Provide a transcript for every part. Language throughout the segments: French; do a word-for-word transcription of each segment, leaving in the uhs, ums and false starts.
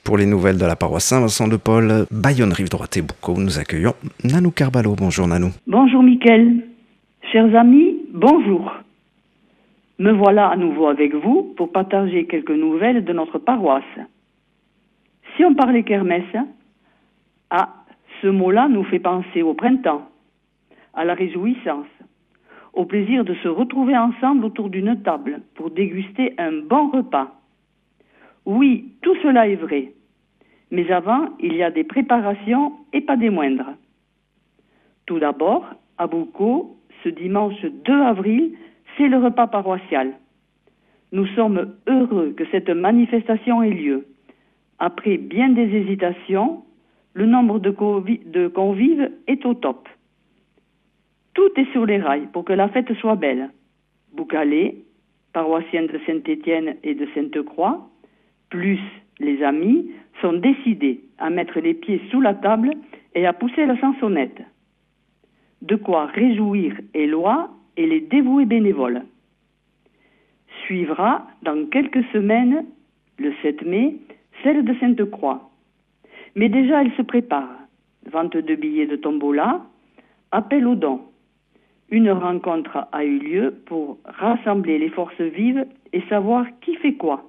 pour les nouvelles de la paroisse Saint-Vincent-de-Paul, Bayonne-Rive-Droite et Boucau. Nous accueillons Nanou Carballo. Bonjour Nanou. Bonjour Mickaël. Chers amis, bonjour. Me voilà à nouveau avec vous pour partager quelques nouvelles de notre paroisse. Si on parlait kermesse, ah, ce mot-là nous fait penser au printemps, à la réjouissance, au plaisir de se retrouver ensemble autour d'une table pour déguster un bon repas. Oui, tout cela est vrai. Mais avant, il y a des préparations et pas des moindres. Tout d'abord, à Boucau, ce dimanche deux avril, c'est le repas paroissial. Nous sommes heureux que cette manifestation ait lieu. Après bien des hésitations, le nombre de, convi- de convives est au top. Tout est sur les rails pour que la fête soit belle. Boucalais, paroissiens de Saint-Étienne et de Sainte-Croix, plus les amis, sont décidés à mettre les pieds sous la table et à pousser la chansonnette. De quoi réjouir Éloi et les dévoués bénévoles. Suivra, dans quelques semaines, le sept mai, celle de Sainte-Croix. Mais déjà, elle se prépare. Vente de billets de tombola, appel aux dons. Une rencontre a eu lieu pour rassembler les forces vives et savoir qui fait quoi.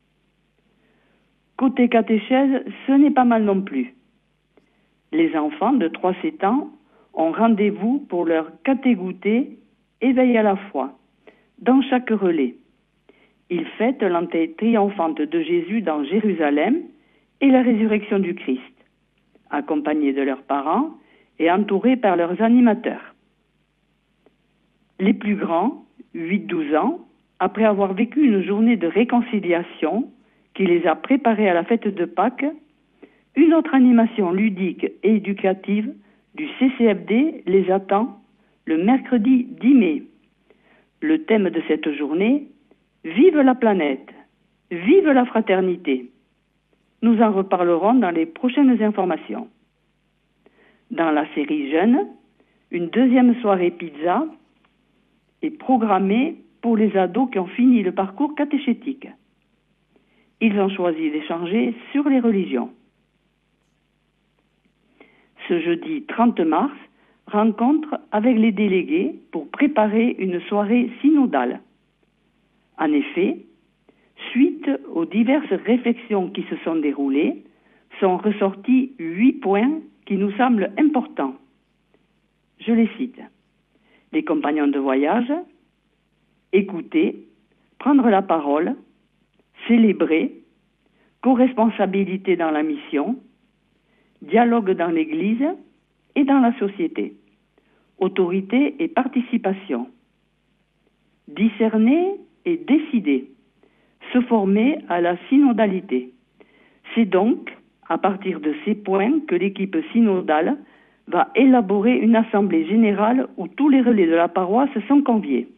Côté catéchèse, ce n'est pas mal non plus. Les enfants de trois à sept ans ont rendez-vous pour leur catégoûter éveil à la foi, dans chaque relais. Ils fêtent l'entrée triomphante de Jésus dans Jérusalem et la résurrection du Christ, accompagnés de leurs parents et entourés par leurs animateurs. Les plus grands, huit à douze ans, après avoir vécu une journée de réconciliation qui les a préparés à la fête de Pâques, une autre animation ludique et éducative du C C F D les attend le mercredi dix mai. Le thème de cette journée, vive la planète, vive la fraternité. Nous en reparlerons dans les prochaines informations. Dans la série Jeunes, une deuxième soirée pizza est programmée pour les ados qui ont fini le parcours catéchétique. Ils ont choisi d'échanger sur les religions. Ce jeudi trente mars, rencontre avec les délégués pour préparer une soirée synodale. En effet, suite aux diverses réflexions qui se sont déroulées, sont ressortis huit points qui nous semblent importants. Je les cite. Les compagnons de voyage, écouter, prendre la parole, célébrer, co-responsabilité dans la mission, dialogue dans l'Église et dans la société, autorité et participation, discerner et décider, se former à la synodalité. C'est donc à partir de ces points que l'équipe synodale va élaborer une assemblée générale où tous les relais de la paroisse sont conviés.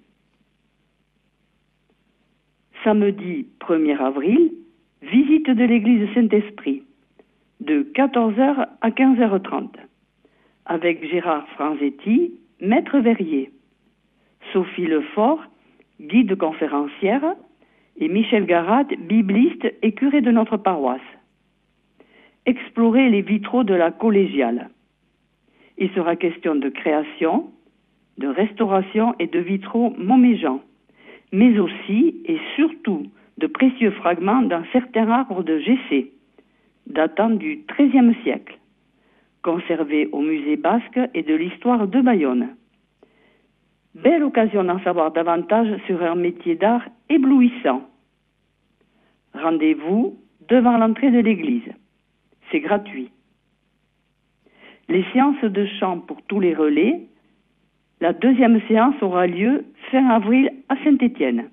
Samedi premier avril, visite de l'église Saint-Esprit, de quatorze heures à quinze heures trente, avec Gérard Franzetti, maître verrier, Sophie Lefort, guide conférencière, et Michel Garat, bibliste et curé de notre paroisse. Explorer les vitraux de la collégiale. Il sera question de création, de restauration et de vitraux montméjean, mais aussi et surtout de précieux fragments d'un certain arbre de Gessé, datant du treizième siècle, conservé au musée basque et de l'histoire de Bayonne. Belle occasion d'en savoir davantage sur un métier d'art éblouissant. Rendez-vous devant l'entrée de l'église. C'est gratuit. Les séances de chant pour tous les relais. La deuxième séance aura lieu fin avril à Saint-Étienne.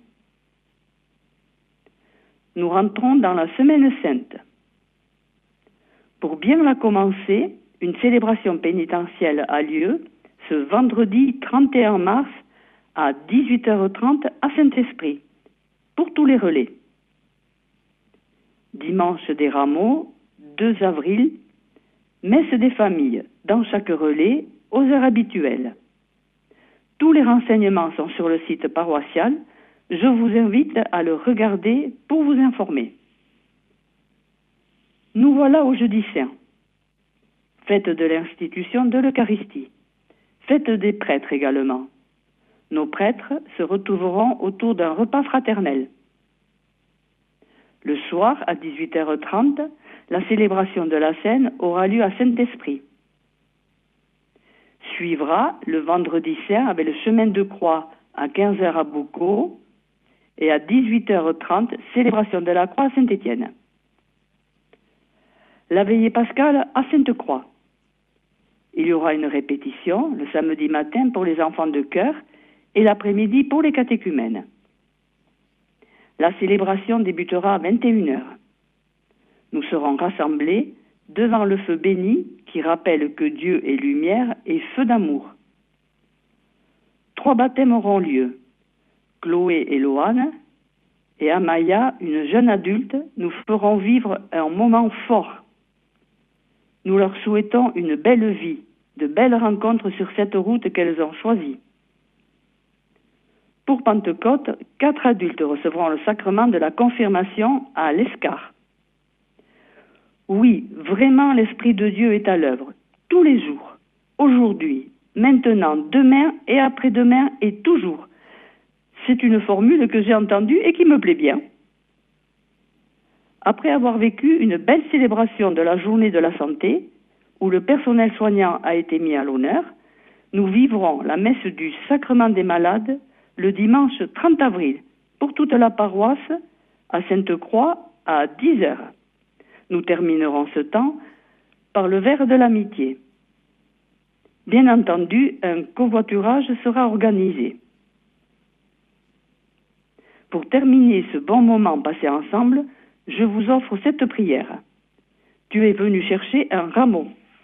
Nous rentrons dans la Semaine Sainte. Pour bien la commencer, une célébration pénitentielle a lieu ce vendredi trente et un mars à dix-huit heures trente à Saint-Esprit, pour tous les relais. Dimanche des Rameaux, deux avril, messe des familles, dans chaque relais, aux heures habituelles. Tous les renseignements sont sur le site paroissial. Je vous invite à le regarder pour vous informer. Nous voilà au jeudi saint, fête de l'institution de l'Eucharistie, fête des prêtres également. Nos prêtres se retrouveront autour d'un repas fraternel. Le soir, à dix-huit heures trente, la célébration de la Seine aura lieu à Saint-Esprit. Suivra le vendredi saint avec le chemin de croix à quinze heures à Boucau et à dix-huit heures trente, célébration de la croix à Saint-Étienne. La veillée pascale à Sainte-Croix. Il y aura une répétition le samedi matin pour les enfants de chœur et l'après-midi pour les catéchumènes. La célébration débutera à vingt et une heures. Nous serons rassemblés devant le feu béni qui rappelle que Dieu est lumière et feu d'amour. Trois baptêmes auront lieu. Chloé et Loane et Amaya, une jeune adulte, nous feront vivre un moment fort. Nous leur souhaitons une belle vie, de belles rencontres sur cette route qu'elles ont choisie. Pour Pentecôte, quatre adultes recevront le sacrement de la confirmation à l'Escar. Oui, vraiment l'Esprit de Dieu est à l'œuvre, tous les jours, aujourd'hui, maintenant, demain et après-demain et toujours. C'est une formule que j'ai entendue et qui me plaît bien. Après avoir vécu une belle célébration de la journée de la santé, où le personnel soignant a été mis à l'honneur, nous vivrons la messe du Sacrement des Malades le dimanche trente avril pour toute la paroisse à Sainte-Croix à dix heures. Nous terminerons ce temps par le verre de l'amitié. Bien entendu, un covoiturage sera organisé. Pour terminer ce bon moment passé ensemble, je vous offre cette prière. Tu es venu chercher un rameau.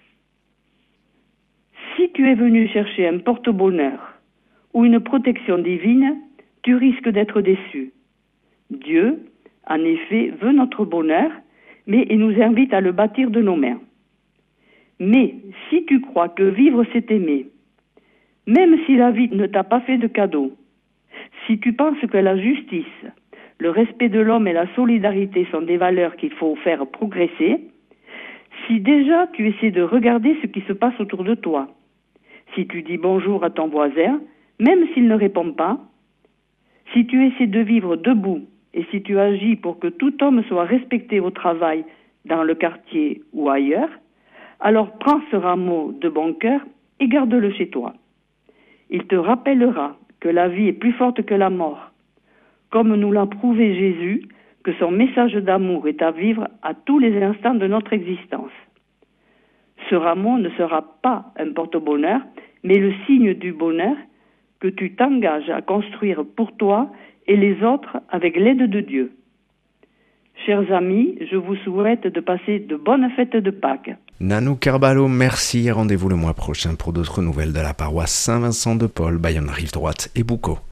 Si tu es venu chercher un porte-bonheur ou une protection divine, tu risques d'être déçu. Dieu, en effet, veut notre bonheur, mais il nous invite à le bâtir de nos mains. Mais si tu crois que vivre c'est aimer, même si la vie ne t'a pas fait de cadeau, si tu penses que la justice, le respect de l'homme et la solidarité sont des valeurs qu'il faut faire progresser, si déjà tu essaies de regarder ce qui se passe autour de toi, si tu dis bonjour à ton voisin, même s'il ne répond pas, si tu essaies de vivre debout et si tu agis pour que tout homme soit respecté au travail, dans le quartier ou ailleurs, alors prends ce rameau de bon cœur et garde-le chez toi. Il te rappellera que la vie est plus forte que la mort, comme nous l'a prouvé Jésus, que son message d'amour est à vivre à tous les instants de notre existence. Ce rameau ne sera pas un porte-bonheur, mais le signe du bonheur que tu t'engages à construire pour toi et les autres avec l'aide de Dieu. Chers amis, je vous souhaite de passer de bonnes fêtes de Pâques. Nanou Carballo, merci et rendez-vous le mois prochain pour d'autres nouvelles de la paroisse Saint-Vincent de Paul, Bayonne Rive Droite et Boucau.